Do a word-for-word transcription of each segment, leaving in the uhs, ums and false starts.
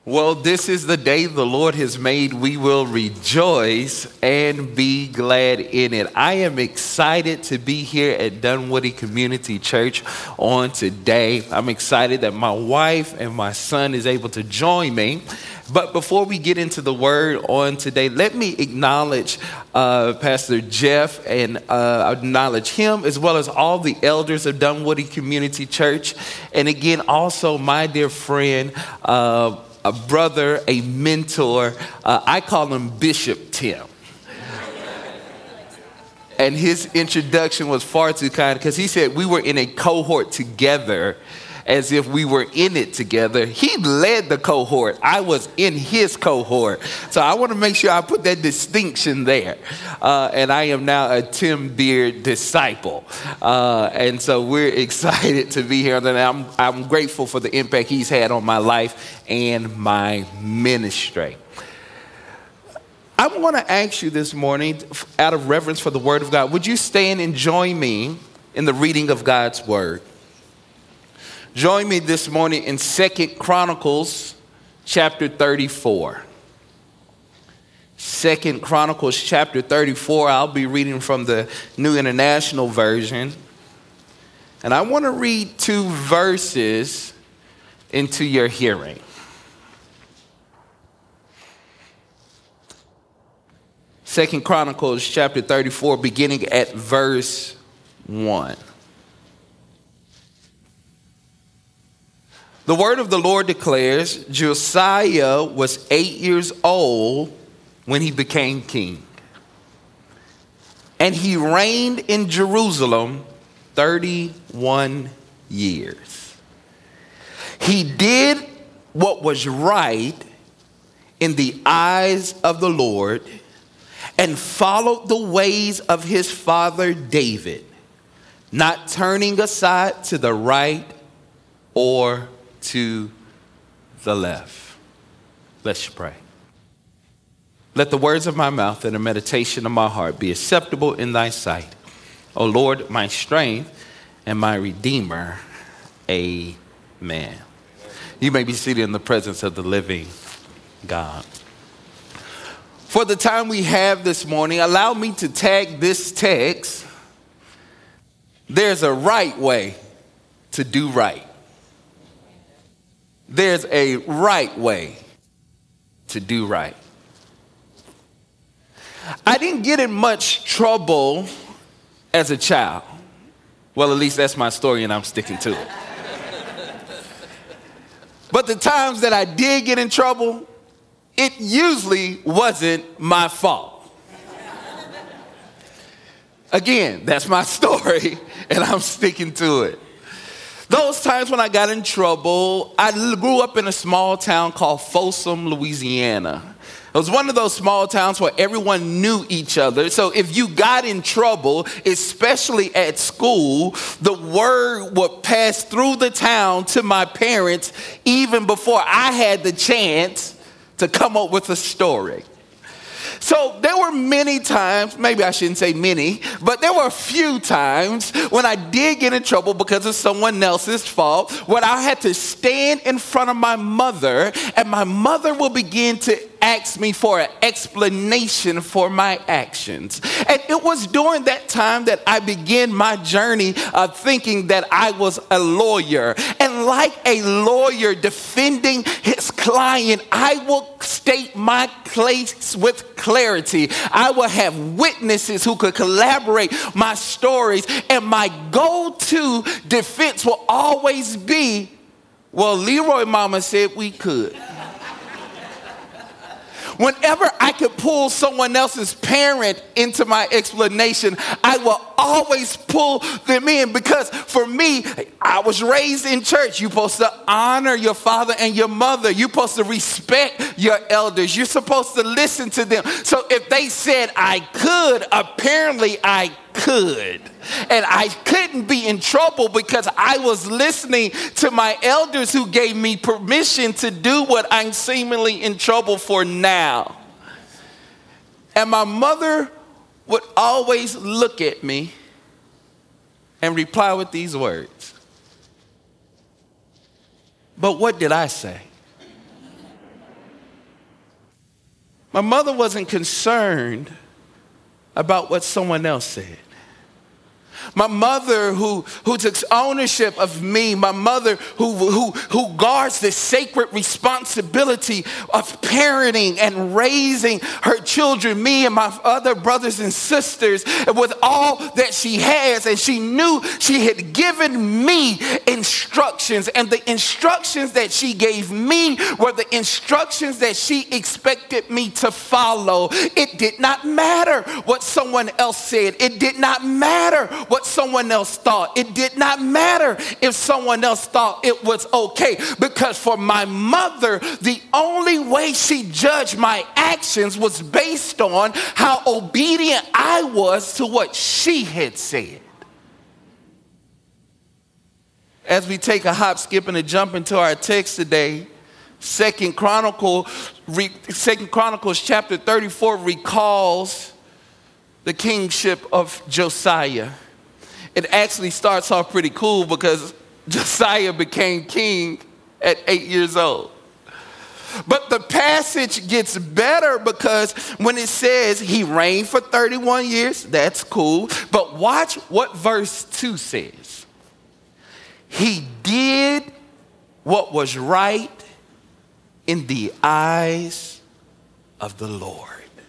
Well, this is the day the Lord has made. We will rejoice and be glad in it. I am excited to be here at Dunwoody Community Church on today. I'm excited that my wife and my son is able to join me. But before we get into the word on today, let me acknowledge uh, Pastor Jeff and uh, acknowledge him as well as all the elders of Dunwoody Community Church. And again, also my dear friend, uh, a brother, a mentor. Uh, I call him Bishop Tim. And his introduction was far too kind because he said we were in a cohort together as if we were in it together. He led the cohort. I was in his cohort. So I want to make sure I put that distinction there. Uh, and I am now a Tim Beard disciple. Uh, and so we're excited to be here. And I'm, I'm grateful for the impact he's had on my life and my ministry. I want to ask you this morning, out of reverence for the Word of God, would you stand and join me in the reading of God's Word? Join me this morning in Second Chronicles chapter thirty-four. Second Chronicles chapter thirty-four. I'll be reading from the New International Version. And I want to read two verses into your hearing. Second Chronicles chapter thirty-four, beginning at verse one. The word of the Lord declares, Josiah was eight years old when he became king. And he reigned in Jerusalem thirty-one years. He did what was right in the eyes of the Lord and followed the ways of his father David, not turning aside to the right or to the left. Let's pray. Let the words of my mouth and the meditation of my heart be acceptable in thy sight, O Lord, my strength and my redeemer. Amen. You may be seated in the presence of the living God. For the time we have this morning, allow me to tag this text. There's a right way to do right. There's a right way to do right. I didn't get in much trouble as a child. Well, at least that's my story and I'm sticking to it. But the times that I did get in trouble, it usually wasn't my fault. Again, that's my story and I'm sticking to it. Those times when I got in trouble, I grew up in a small town called Folsom, Louisiana. It was one of those small towns where everyone knew each other. So if you got in trouble, especially at school, the word would pass through the town to my parents even before I had the chance to come up with a story. So there were many times, maybe I shouldn't say many, but there were a few times when I did get in trouble because of someone else's fault, when I had to stand in front of my mother and my mother will begin to ask me for an explanation for my actions. And it was during that time that I began my journey of thinking that I was a lawyer. And like a lawyer defending his client, I will state my case with clarity. I will have witnesses who could collaborate my stories. And my go-to defense will always be, well, Leroy Mama said we could. Whenever I could pull someone else's parent into my explanation, I will always pull them in because for me, I was raised in church. You're supposed to honor your father and your mother. You're supposed to respect your elders. You're supposed to listen to them. So if they said I could, apparently I could. And I couldn't be in trouble because I was listening to my elders who gave me permission to do what I'm seemingly in trouble for now. And my mother would always look at me and reply with these words. But what did I say? My mother wasn't concerned about what someone else said. My mother who, who took ownership of me, my mother who, who, who guards the sacred responsibility of parenting and raising her children, me and my other brothers and sisters, with all that she has. And she knew she had given me instructions, and the instructions that she gave me were the instructions that she expected me to follow. It did not matter what someone else said. It did not matter what someone else thought. It did not matter if someone else thought it was okay, because for my mother, the only way she judged my actions was based on how obedient I was to what she had said. As we take a hop, skip, and a jump into our text today, Second Chronicle, Second Chronicles chapter thirty-four recalls the kingship of Josiah. It actually starts off pretty cool because Josiah became king at eight years old. But the passage gets better because when it says he reigned for thirty-one years, that's cool. But watch what verse two says. He did what was right in the eyes of the Lord.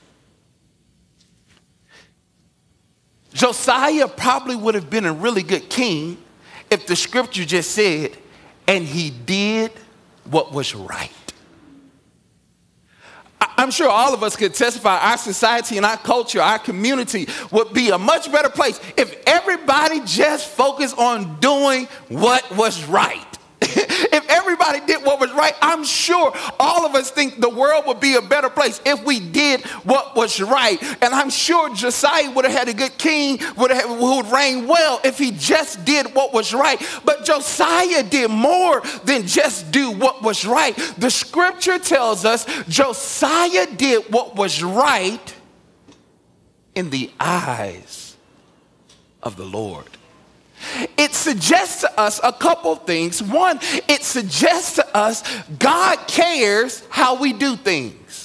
Josiah probably would have been a really good king if the scripture just said, and he did what was right. I'm sure all of us could testify our society and our culture, our community would be a much better place if everybody just focused on doing what was right. If everybody did what was right, I'm sure all of us think the world would be a better place if we did what was right. And I'm sure Josiah would have had a good king, would have, who would reign well if he just did what was right. But Josiah did more than just do what was right. The scripture tells us Josiah did what was right in the eyes of the Lord. It suggests to us a couple things. One, it suggests to us God cares how we do things.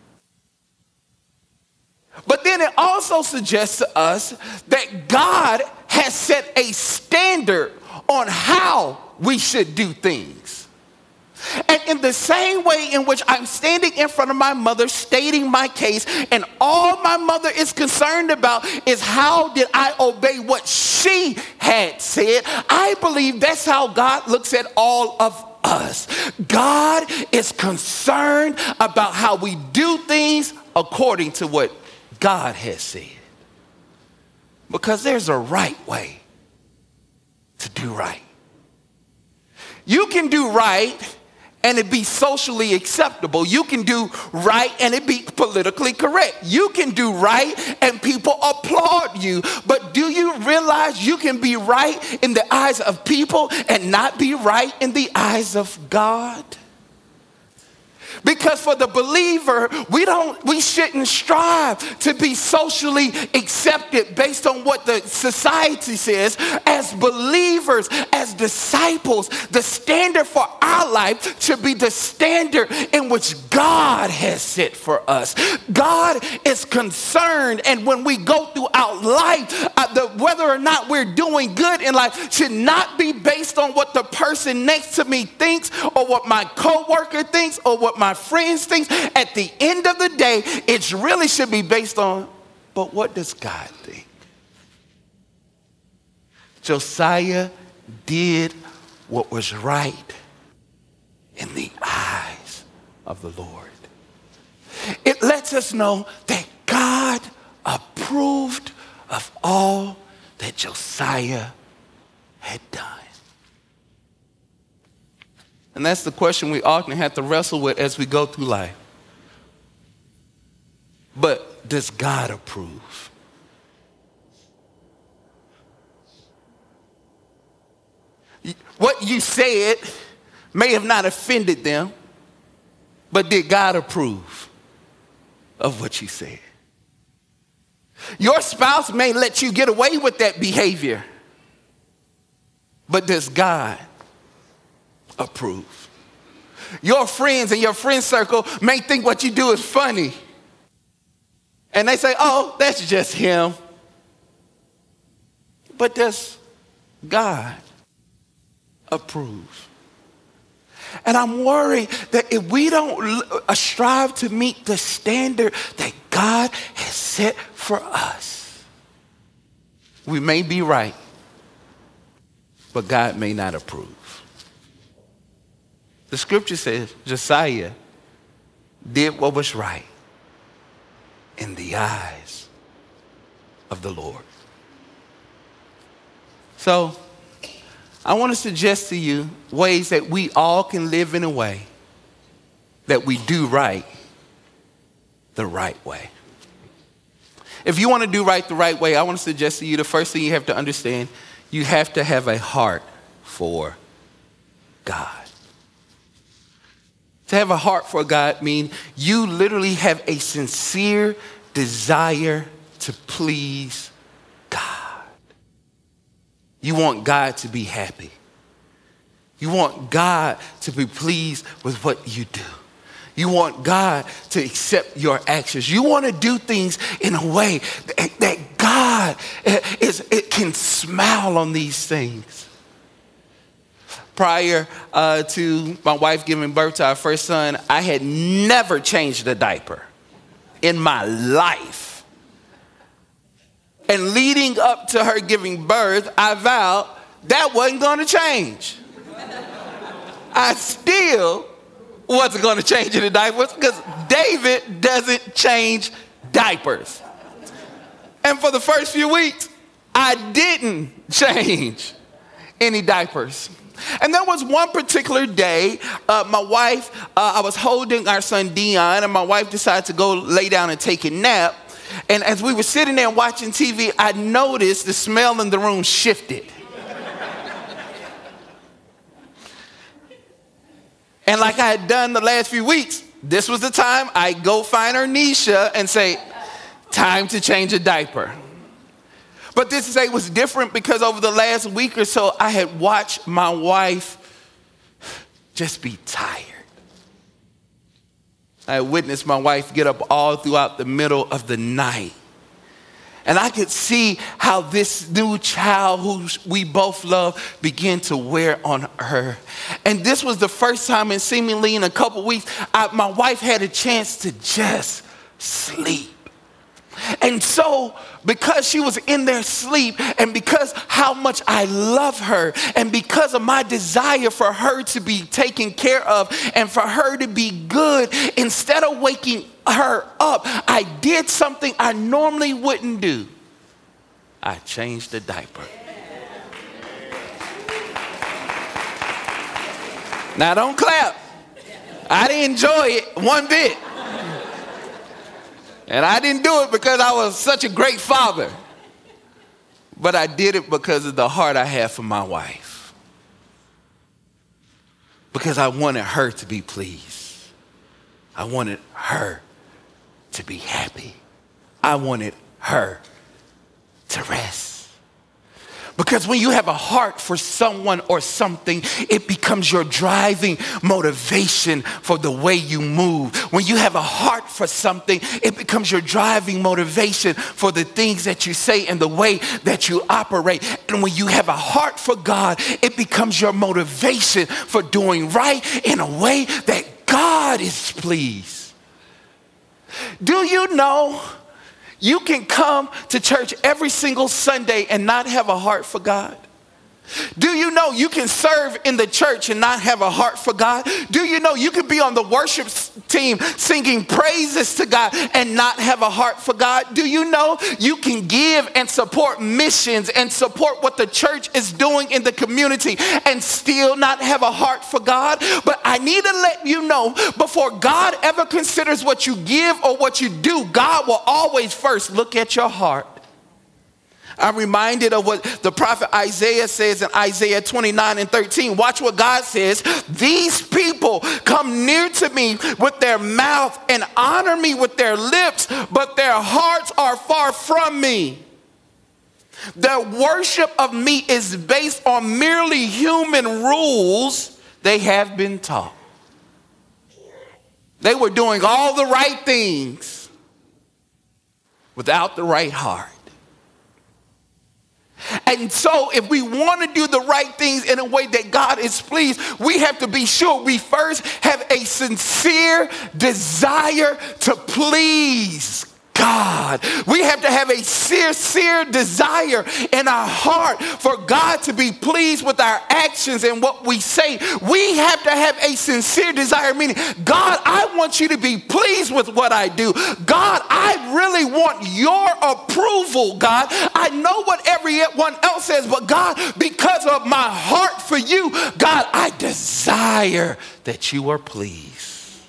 But then it also suggests to us that God has set a standard on how we should do things. And in the same way in which I'm standing in front of my mother stating my case, and all my mother is concerned about is how did I obey what she had said, I believe that's how God looks at all of us. God is concerned about how we do things according to what God has said. Because there's a right way to do right. You can do right and it be socially acceptable. You can do right and it be politically correct. You can do right and people applaud you. But do you realize you can be right in the eyes of people and not be right in the eyes of God? Because for the believer, we don't, we shouldn't strive to be socially accepted based on what the society says. As believers, as disciples, the standard for our life should be the standard in which God has set for us. God is concerned, and when we go throughout life, uh, the, whether or not we're doing good in life should not be based on what the person next to me thinks or what my coworker thinks or what my friends think. At the end of the day, it really should be based on, but what does God think? Josiah did what was right in the eyes of the Lord. It lets us know that God approved of all that Josiah had done. And that's the question we often have to wrestle with as we go through life. But does God approve? What you said may have not offended them, but did God approve of what you said? Your spouse may let you get away with that behavior, but does God approve? Your friends and your friend circle may think what you do is funny, And they say, oh, that's just him. But does God approve? And I'm worried that if we don't strive to meet the standard that God has set for us, we may be right, but God may not approve. The scripture says Josiah did what was right in the eyes of the Lord. So I want to suggest to you ways that we all can live in a way that we do right the right way. If you want to do right the right way, I want to suggest to you the first thing you have to understand, you have to have a heart for God. To have a heart for God means you literally have a sincere desire to please God. You want God to be happy. You want God to be pleased with what you do. You want God to accept your actions. You want to do things in a way that, that God is, it can smile on these things. Prior uh, to my wife giving birth to our first son, I had never changed a diaper in my life. And leading up to her giving birth, I vowed that wasn't going to change. I still wasn't going to change any diapers because David doesn't change diapers. And for the first few weeks, I didn't change any diapers. And there was one particular day, uh, my wife, uh, I was holding our son Dion, and my wife decided to go lay down and take a nap. And as we were sitting there watching T V, I noticed the smell in the room shifted. And like I had done the last few weeks, this was the time I go find Ernisha and say, time to change a diaper. But this day was different because over the last week or so, I had watched my wife just be tired. I had witnessed my wife get up all throughout the middle of the night. And I could see how this new child who we both love began to wear on her. And this was the first time in seemingly in a couple weeks, I, my wife had a chance to just sleep. And so, because she was in there asleep, and because how much I love her, and because of my desire for her to be taken care of, and for her to be good, instead of waking her up, I did something I normally wouldn't do. I changed the diaper. Now, don't clap. I didn't enjoy it one bit. And I didn't do it because I was such a great father. But I did it because of the heart I have for my wife. Because I wanted her to be pleased. I wanted her to be happy. I wanted her to rest. Because when you have a heart for someone or something, it becomes your driving motivation for the way you move. When you have a heart for something, it becomes your driving motivation for the things that you say and the way that you operate. And when you have a heart for God, it becomes your motivation for doing right in a way that God is pleased. Do you know you can come to church every single Sunday and not have a heart for God? Do you know you can serve in the church and not have a heart for God? Do you know you can be on the worship team singing praises to God and not have a heart for God? Do you know you can give and support missions and support what the church is doing in the community and still not have a heart for God? But I need to let you know, before God ever considers what you give or what you do, God will always first look at your heart. I'm reminded of what the prophet Isaiah says in Isaiah twenty-nine and thirteen. Watch what God says. These people come near to me with their mouth and honor me with their lips, but their hearts are far from me. Their worship of me is based on merely human rules they have been taught. They were doing all the right things, without the right heart. And so if we want to do the right things in a way that God is pleased, we have to be sure we first have a sincere desire to please God. We have to have a sincere desire in our heart for God to be pleased with our actions and what we say. We have to have a sincere desire, meaning, God, I want you to be pleased with what I do. God, I really want your approval, God. I know what everyone else says, but God, because of my heart for you, God, I desire that you are pleased.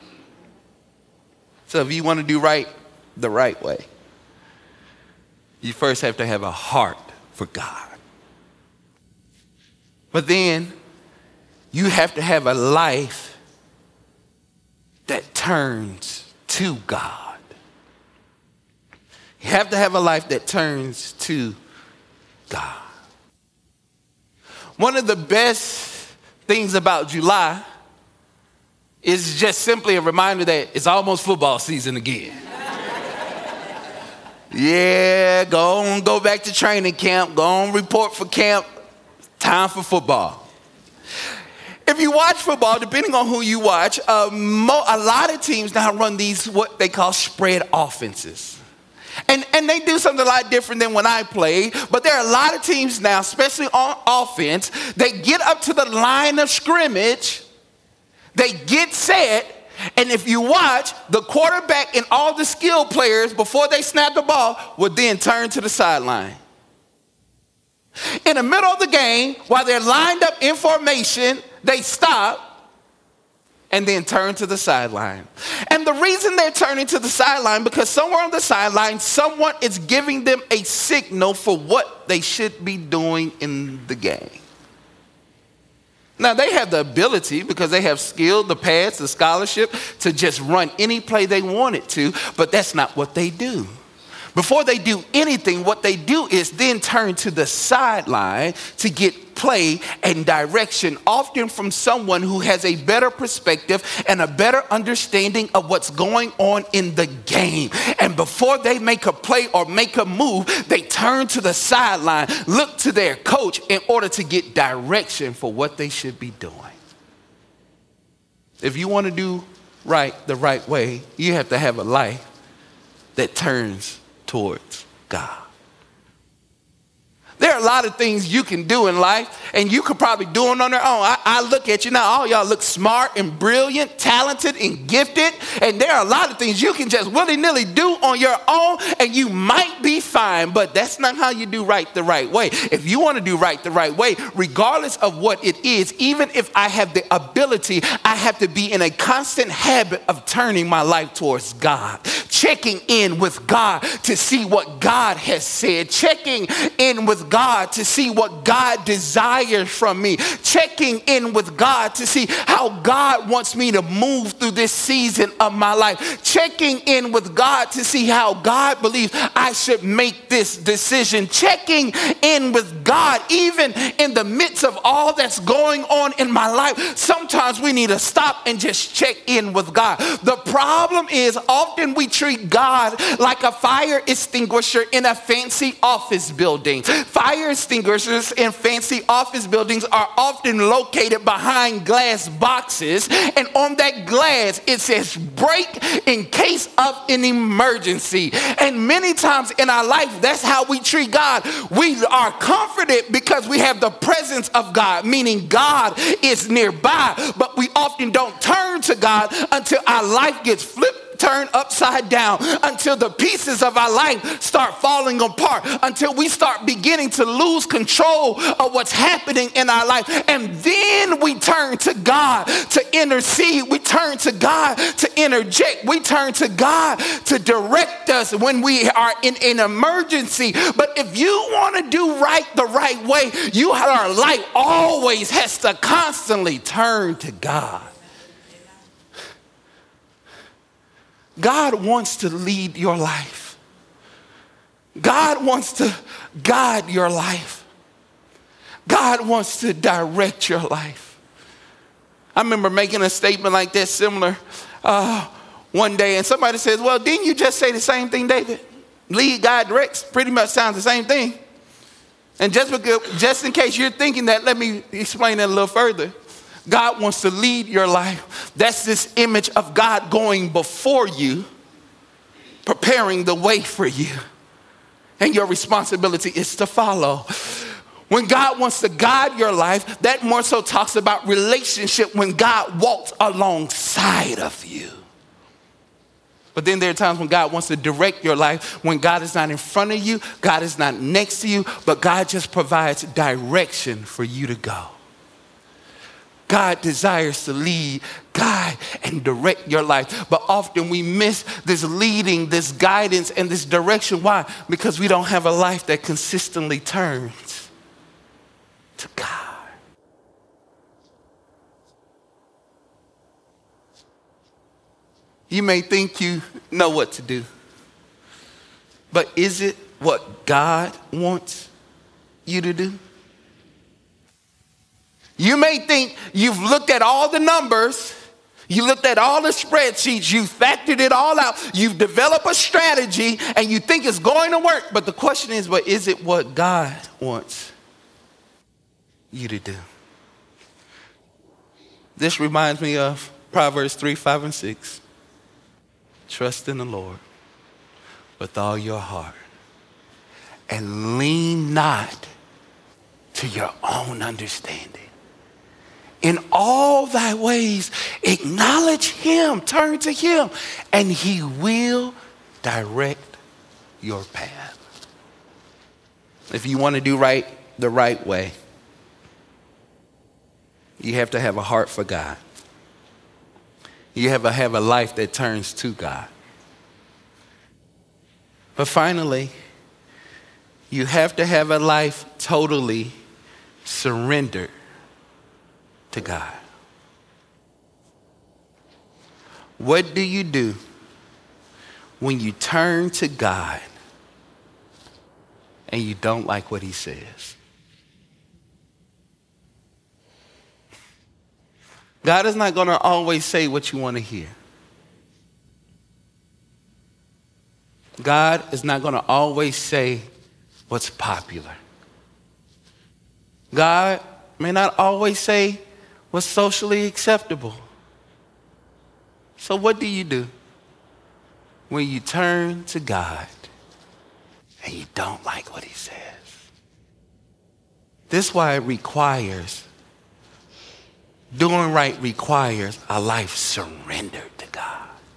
So if you want to do right the right way, you first have to have a heart for God. But then you have to have a life that turns to God. You have to have a life that turns to God. One of the best things about July is just simply a reminder that it's almost football season again. Yeah, go on, go back to training camp. Go on, report for camp. Time for football. If you watch football, depending on who you watch, uh, mo- a lot of teams now run these what they call spread offenses. And, and they do something a lot different than when I played. But there are a lot of teams now, especially on offense, they get up to the line of scrimmage, they get set, and if you watch, the quarterback and all the skill players, before they snap the ball, would then turn to the sideline. In the middle of the game, while they're lined up in formation, they stop and then turn to the sideline. And the reason they're turning to the sideline, because somewhere on the sideline, someone is giving them a signal for what they should be doing in the game. Now, they have the ability, because they have skill, the pads, the scholarship, to just run any play they wanted to, but that's not what they do. Before they do anything, what they do is then turn to the sideline to get play and direction, often from someone who has a better perspective and a better understanding of what's going on in the game. And before they make a play or make a move, they turn to the sideline, look to their coach in order to get direction for what they should be doing. If you want to do right the right way, you have to have a life that turns towards God. There are a lot of things you can do in life, and you could probably do them on their own. I, I look at you now, all y'all look smart and brilliant, talented and gifted, and there are a lot of things you can just willy-nilly do on your own, and you might be fine, but that's not how you do right the right way. If you want to do right the right way, regardless of what it is, even if I have the ability, I have to be in a constant habit of turning my life towards God, checking in with God to see what God has said, checking in with God to see what God desires from me, checking in with God to see how God wants me to move through this season of my life, checking in with God to see how God believes I should make this decision, checking in with God even in the midst of all that's going on in my life. Sometimes we need to stop and just check in with God. The problem is often we treat God like a fire extinguisher in a fancy office building. Fire extinguishers in fancy office buildings are often located behind glass boxes, and on that glass it says break in case of an emergency. And many times in our life, that's how we treat God. We are comforted because we have the presence of God, meaning God is nearby, but we often don't turn to God until our life gets flipped, turned upside down, until the pieces of our life start falling apart, until we start beginning to lose control of what's happening in our life. And then we turn to God to intercede. We turn to God to interject. We turn to God to direct us when we are in an emergency. But if you want to do right the right way, you, our life always has to constantly turn to God. God wants to lead your life. God wants to guide your life. God wants to direct your life. I remember making a statement like that similar uh, one day, and somebody says, well, didn't you just say the same thing, David? Lead, guide, direct pretty much sounds the same thing. And just, because, just in case you're thinking that, let me explain that a little further. God wants to lead your life. That's this image of God going before you, preparing the way for you. And your responsibility is to follow. When God wants to guide your life, that more so talks about relationship when God walks alongside of you. But then there are times when God wants to direct your life, when God is not in front of you, God is not next to you, but God just provides direction for you to go. God desires to lead, guide, and direct your life. But often we miss this leading, this guidance, and this direction. Why? Because we don't have a life that consistently turns to God. You may think you know what to do, but is it what God wants you to do? You may think you've looked at all the numbers, you looked at all the spreadsheets, you factored it all out, you've developed a strategy, and you think it's going to work. But the question is, but is it what God wants you to do? This reminds me of Proverbs three, five, and six. Trust in the Lord with all your heart and lean not to your own understanding. In all thy ways, acknowledge him, turn to him, and he will direct your path. If you want to do right the right way, you have to have a heart for God. You have to have a life that turns to God. But finally, you have to have a life totally surrendered to God. What do you do when you turn to God and you don't like what he says? God is not going to always say what you want to hear. God is not going to always say what's popular. God may not always say what's socially acceptable. So what do you do when you turn to God and you don't like what he says? This is why it requires Doing right requires a life surrendered to God.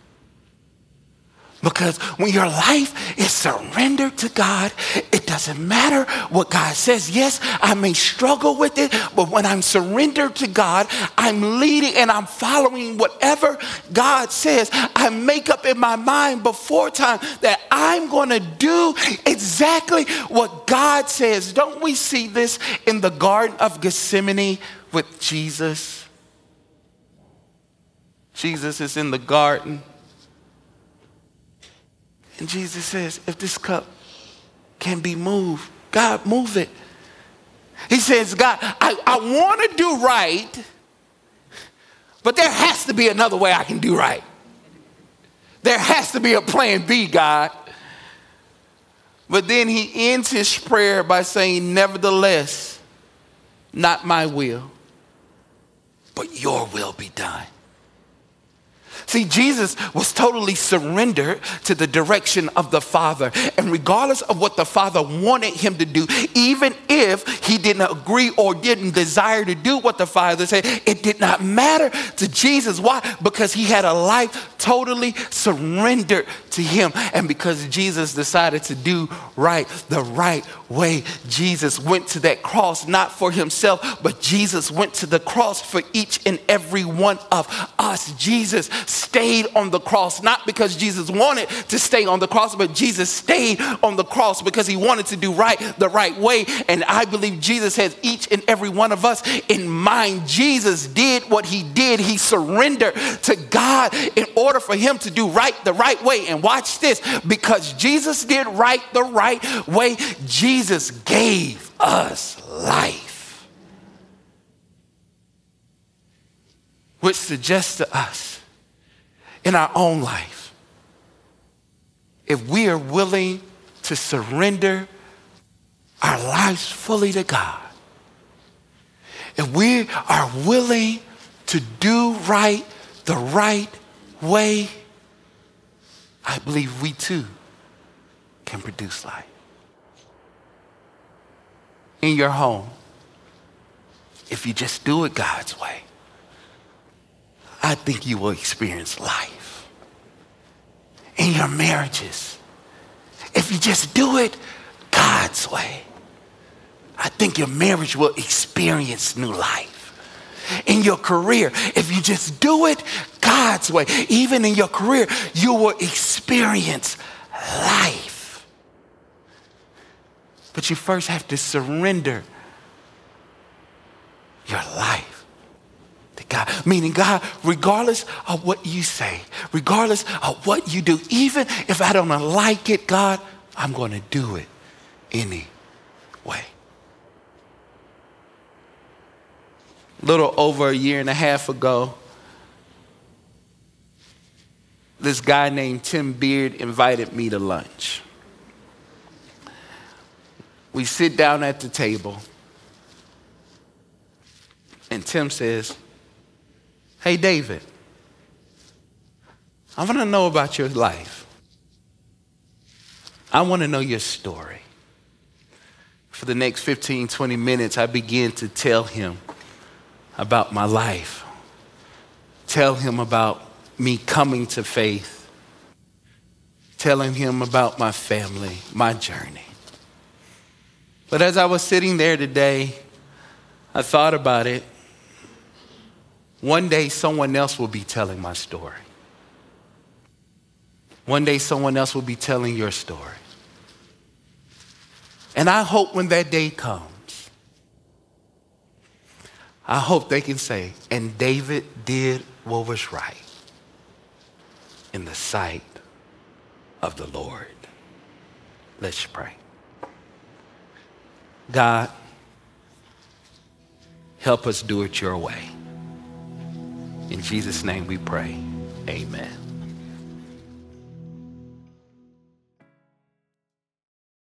Because when your life is surrendered to God, it doesn't matter what God says. Yes, I may struggle with it, but when I'm surrendered to God, I'm leading and I'm following whatever God says. I make up in my mind before time that I'm going to do exactly what God says. Don't we see this in the Garden of Gethsemane with Jesus? Jesus is in the garden. And Jesus says, if this cup can be moved, God, move it. He says, God, I, I want to do right, but there has to be another way I can do right. There has to be a plan B, God. But then he ends his prayer by saying, nevertheless, not my will, but your will be done. See, Jesus was totally surrendered to the direction of the Father. And regardless of what the Father wanted him to do, even if he didn't agree or didn't desire to do what the Father said, it did not matter to Jesus. Why? Because he had a life totally surrendered to him. And because Jesus decided to do right the right way, Jesus went to that cross, not for himself, but Jesus went to the cross for each and every one of us. Jesus stayed on the cross, not because Jesus wanted to stay on the cross, but Jesus stayed on the cross because he wanted to do right the right way. And I believe Jesus has each and every one of us in mind. Jesus did what he did. He surrendered to God in order for him to do right the right way. And watch this, because Jesus did right the right way, Jesus gave us life. Which suggests to us, in our own life, if we are willing to surrender our lives fully to God, if we are willing to do right the right way, I believe we too can produce life. In your home, if you just do it God's way, I think you will experience life. In your marriages, if you just do it God's way, I think your marriage will experience new life. In your career, if you just do it God's way, even in your career, you will experience life. But you first have to surrender your life to God. Meaning, God, regardless of what you say, regardless of what you do, even if I don't like it, God, I'm going to do it anyway. A little over a year and a half ago, this guy named Tim Beard invited me to lunch. We sit down at the table, and Tim says, "Hey, David, I want to know about your life. I want to know your story." For the next fifteen, twenty minutes, I began to tell him about my life, tell him about me coming to faith, telling him about my family, my journey. But as I was sitting there today, I thought about it. One day, someone else will be telling my story. One day, someone else will be telling your story. And I hope when that day comes, I hope they can say, and David did what was right in the sight of the Lord. Let's pray. God, help us do it your way. In Jesus' name we pray, amen.